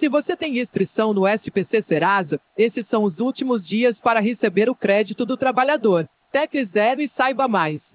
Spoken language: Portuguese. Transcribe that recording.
Se você tem inscrição no SPC Serasa, esses são os últimos dias para receber o crédito do trabalhador. Tecle Zero e saiba mais.